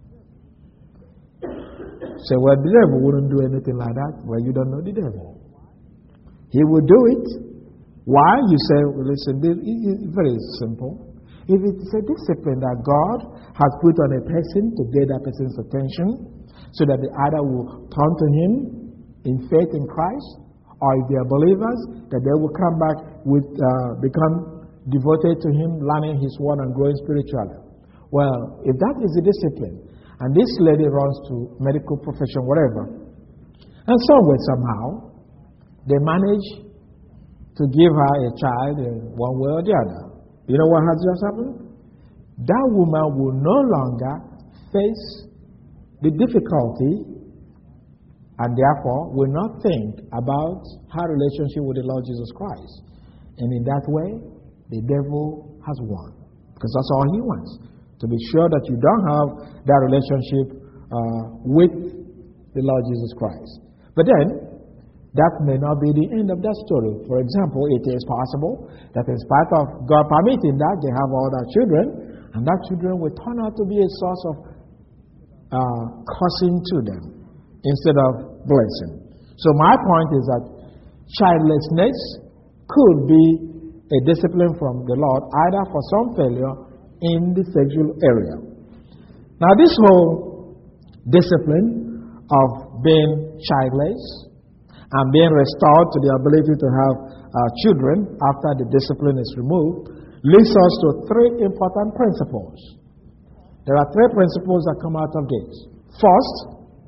Say, well, the devil wouldn't do anything like that. Well, you don't know the devil. He will do it. Why? You say, well, listen, it's very simple. If it's a discipline that God has put on a person to get that person's attention, so that the other will turn to him in faith in Christ, or if they are believers, that they will come back with, become devoted to him, learning his word and growing spiritually. Well, if that is a discipline, and this lady runs to medical profession, whatever, and somewhere, somehow, they manage to give her a child in one way or the other. You know what has just happened? That woman will no longer face the difficulty and therefore will not think about her relationship with the Lord Jesus Christ. And in that way, the devil has won. Because that's all he wants. To be sure that you don't have that relationship with the Lord Jesus Christ. But then, that may not be the end of that story. For example, it is possible that in spite of God permitting that, they have all their children, and that children will turn out to be a source of cursing to them instead of blessing. So my point is that childlessness could be a discipline from the Lord, either for some failure in the sexual area. Now this whole discipline of being childless and being restored to the ability to have children after the discipline is removed leads us to three important principles. There are three principles that come out of this. First,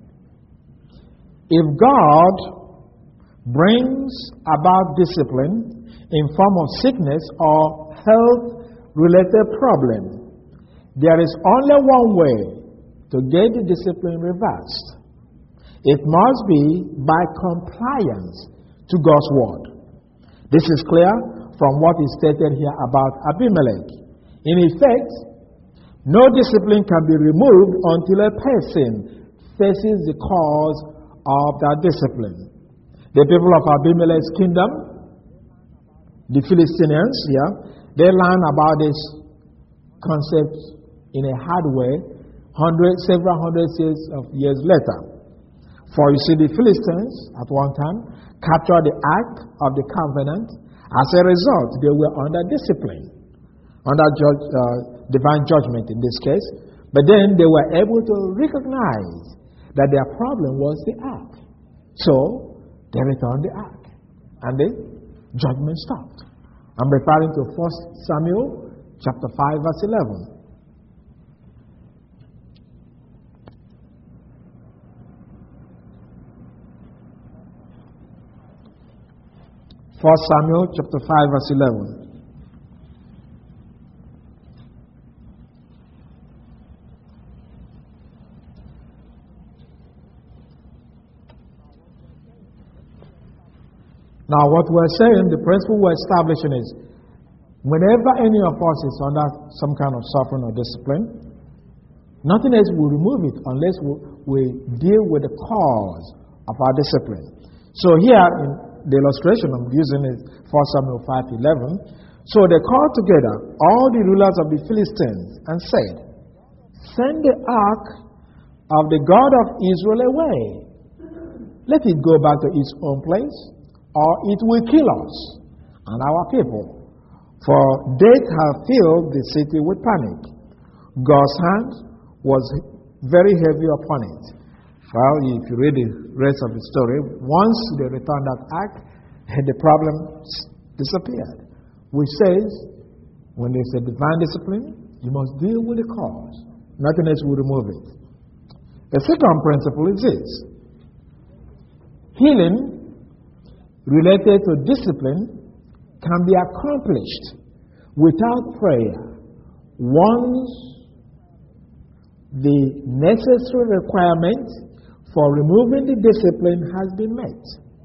if God brings about discipline in form of sickness or health-related problem, there is only one way to get the discipline reversed. It must be by compliance to God's word. This is clear from what is stated here about Abimelech. In effect, no discipline can be removed until a person faces the cause of that discipline. The people of Abimelech's kingdom, the Philistines, they learn about this concept in a hard way several hundred years later. For you see, the Philistines at one time captured the Ark of the Covenant. As a result, they were under discipline, under divine judgment in this case. But then they were able to recognize that their problem was the Ark. So they returned the Ark, and the judgment stopped. I'm referring to 1 Samuel chapter 5, verse 11. 1 Samuel chapter 5, verse 11. Now, what we're saying, the principle we're establishing is, whenever any of us is under some kind of suffering or discipline, nothing else will remove it unless we deal with the cause of our discipline. So here, in the illustration I'm using is 1 Samuel 5:11. So they called together all the rulers of the Philistines and said, "Send the ark of the God of Israel away. Let it go back to its own place, or it will kill us and our people. For death have filled the city with panic." God's hand was very heavy upon it. Well, if you read the rest of the story, once they returned that ark, the problem disappeared. Which says, when there's a divine discipline, you must deal with the cause. Nothing else will remove it. The second principle is this: healing related to discipline can be accomplished without prayer once the necessary requirement for removing the discipline has been met.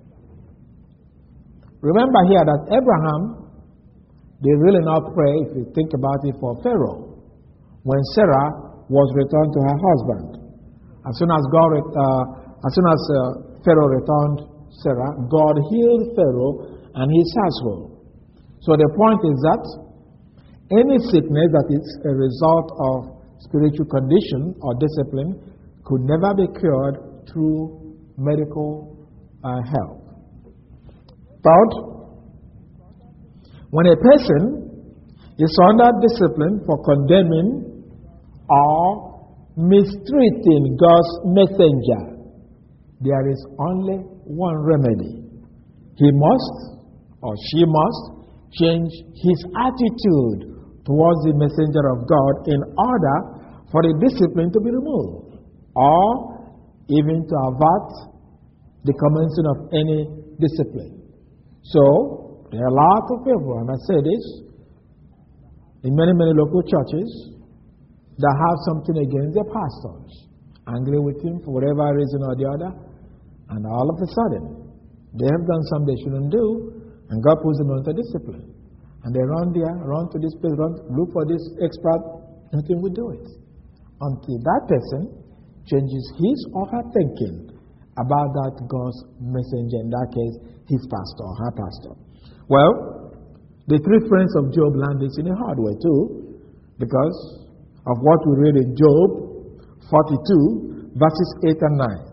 Remember here that Abraham did really not pray, if you think about it, for Pharaoh when Sarah was returned to her husband. As soon as Pharaoh returned Sarah, God healed Pharaoh and his household. So the point is that any sickness that is a result of spiritual condition or discipline could never be cured through medical help. Third, when a person is under discipline for condemning or mistreating God's messenger, there is only one remedy. He must or she must change his attitude towards the messenger of God in order for the discipline to be removed, or even to avert the commencing of any discipline. So, there are a lot of people, and I say this, in many local churches that have something against their pastors, angry with him for whatever reason or the other, and all of a sudden, they have done something they shouldn't do, and God puts them under discipline. And they run to this place, look for this expert, nothing will do it. Until that person changes his or her thinking about that God's messenger, in that case, his pastor or her pastor. Well, the three friends of Job landed in a hard way too, because of what we read in Job 42, verses 8 and 9.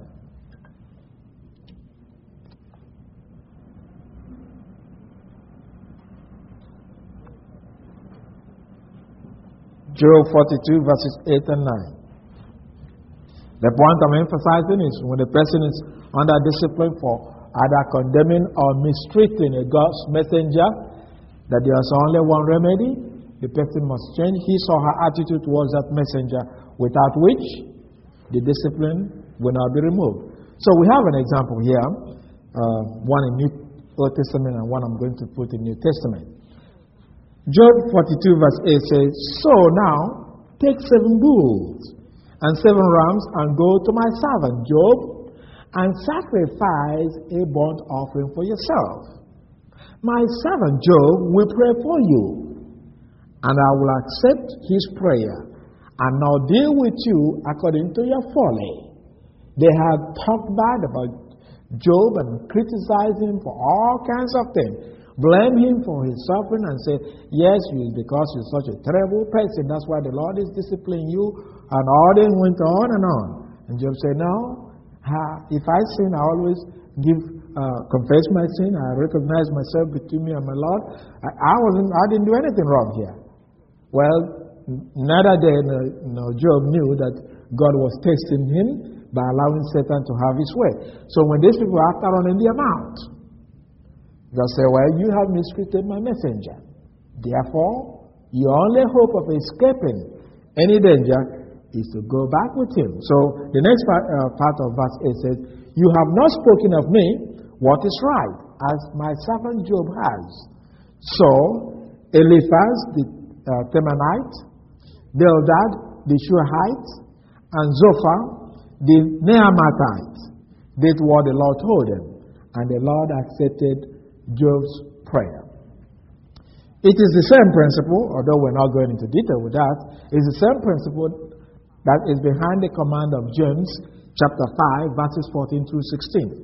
Job 42, verses 8 and 9. The point I'm emphasizing is when a person is under discipline for either condemning or mistreating a God's messenger, that there is only one remedy. The person must change his or her attitude towards that messenger, without which the discipline will not be removed. So we have an example here, one in New Old Testament and one I'm going to put in New Testament. Job 42 verse 8 says, "So now, take 7 bulls and 7 rams and go to my servant Job and sacrifice a burnt offering for yourself. My servant Job will pray for you, and I will accept his prayer and not deal with you according to your folly." They had talked bad about Job and criticized him for all kinds of things. Blame him for his suffering and say, "Yes, because you're such a terrible person. That's why the Lord is disciplining you." And all they went on and on. And Job said, "No, if I sin, I always confess my sin. I recognize myself between me and my Lord. I didn't do anything wrong here." Well, neither did Job knew that God was testing him by allowing Satan to have his way. So when these people, after running their mouth, God said, "Well, you have mistreated my messenger. Therefore, your only hope of escaping any danger is to go back with him." So the next part of verse 8 says, "You have not spoken of me what is right, as my servant Job has." So Eliphaz the Temanite, Bildad the Shuhite, and Zophar the Naamathite did what the Lord told them, and the Lord accepted Job's prayer. It is the same principle, although we're not going into detail with that, it's the same principle that is behind the command of James chapter 5, verses 14 through 16.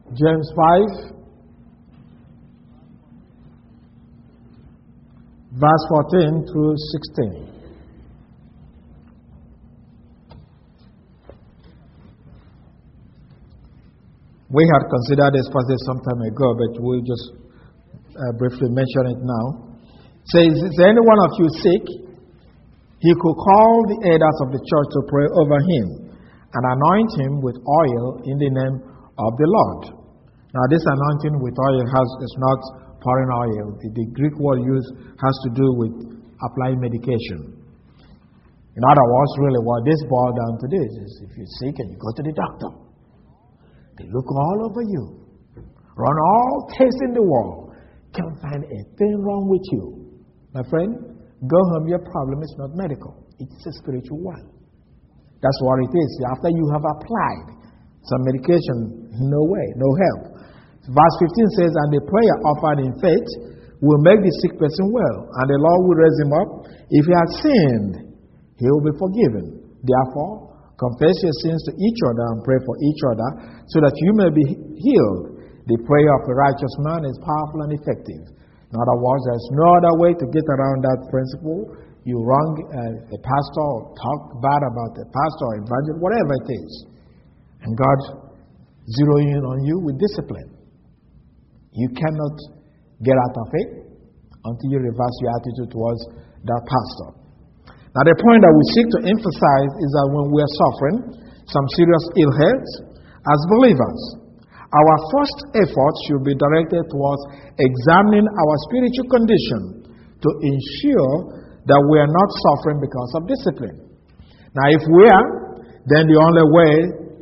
James 5, verse 14 through 16. We had considered this passage some time ago, but we'll just briefly mention it now. It says, is any one of you sick? He could call the elders of the church to pray over him and anoint him with oil in the name of the Lord. Now, this anointing with oil is not pouring oil. The Greek word used has to do with applying medication. In other words, really what this boils down to this is if you're sick and you go to the doctor, they look all over you, run all tests in the world, can't find a thing wrong with you. My friend, go home, your problem is not medical. It's a spiritual one. That's what it is. After you have applied some medication, no way, no help. Verse 15 says, and the prayer offered in faith will make the sick person well, and the Lord will raise him up. If he has sinned, he will be forgiven. Therefore, confess your sins to each other and pray for each other so that you may be healed. The prayer of a righteous man is powerful and effective. In other words, there's no other way to get around that principle. You wrong a pastor or talk bad about a pastor or evangelist, whatever it is. And God zero in on you with discipline. You cannot get out of it until you reverse your attitude towards that pastor. Now, the point that we seek to emphasize is that when we are suffering some serious ill health as believers, our first effort should be directed towards examining our spiritual condition to ensure that we are not suffering because of discipline. Now, if we are, then the only way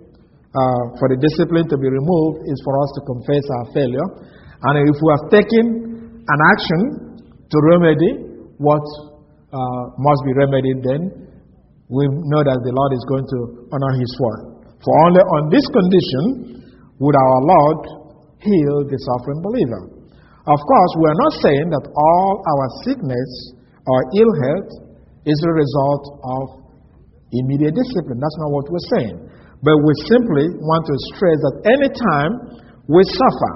for the discipline to be removed is for us to confess our failure. And if we have taken an action to remedy what must be remedied, then we know that the Lord is going to honor His word. For only on this condition would our Lord heal the suffering believer. Of course, we are not saying that all our sickness or ill health is a result of immediate discipline. That's not what we're saying. But we simply want to stress that any time we suffer,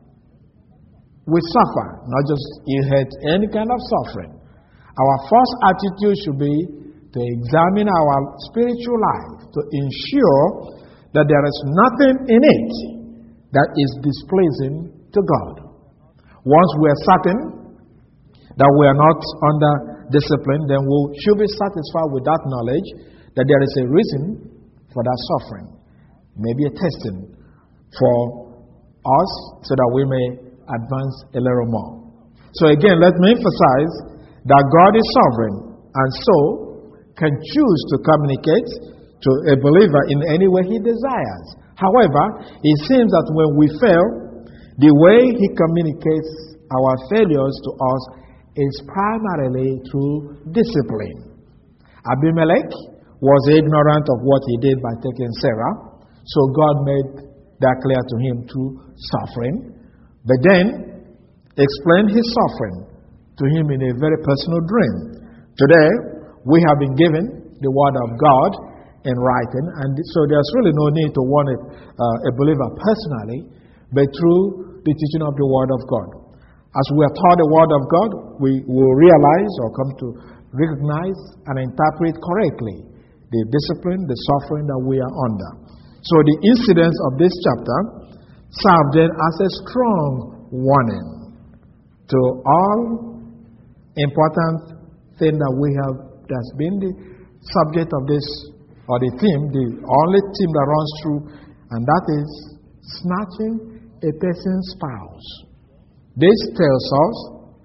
not just ill health, any kind of suffering, our first attitude should be to examine our spiritual life to ensure that there is nothing in it that is displeasing to God. Once we are certain that we are not under discipline, then we should be satisfied with that knowledge that there is a reason for that suffering. Maybe a testing for us so that we may advance a little more. So again, let me emphasize that God is sovereign and so can choose to communicate to a believer in any way He desires. However, it seems that when we fail, the way He communicates our failures to us is primarily through discipline. Abimelech was ignorant of what he did by taking Sarah, so God made that clear to him through suffering, but then explained His suffering to him in a very personal dream. Today, we have been given the Word of God in writing, and so there's really no need to warn a believer personally, but through the teaching of the Word of God. As we are taught the Word of God, we will realize or come to recognize and interpret correctly the discipline, the suffering that we are under. So the incidents of this chapter serve then as a strong warning to all important thing that we have, that's been the subject of this, or the theme, the only theme that runs through, and that is snatching a person's spouse. This tells us,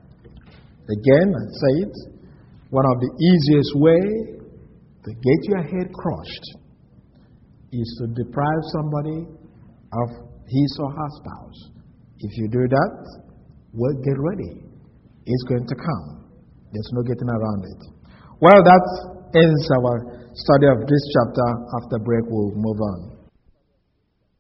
again, I say it, one of the easiest way to get your head crushed is to deprive somebody of his or her spouse. If you do that, well, get ready. It's going to come. There's no getting around it. Well, that ends our study of this chapter. After break, we'll move on.